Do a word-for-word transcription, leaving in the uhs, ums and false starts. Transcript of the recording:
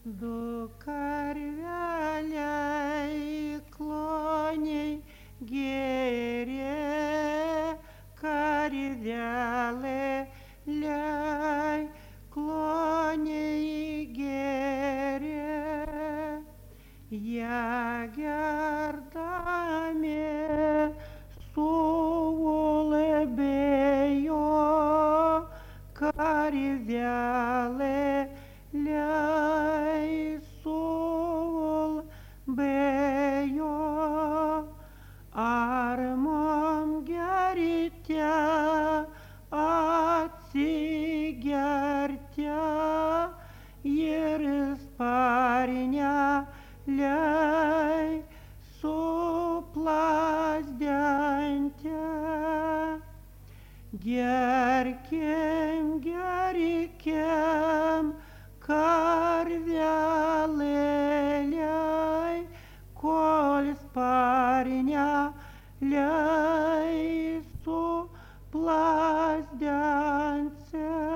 Du karveliai kloniai gėrė, karveliai kloniai gėrė, ją gerdami suulbėjo, karveliai suulbėjo. Ar mum gerite atsigerte ir sparneliai suplazdente? Gerkim, gerkim, karvelėliai, kol sparneliai suplazdence.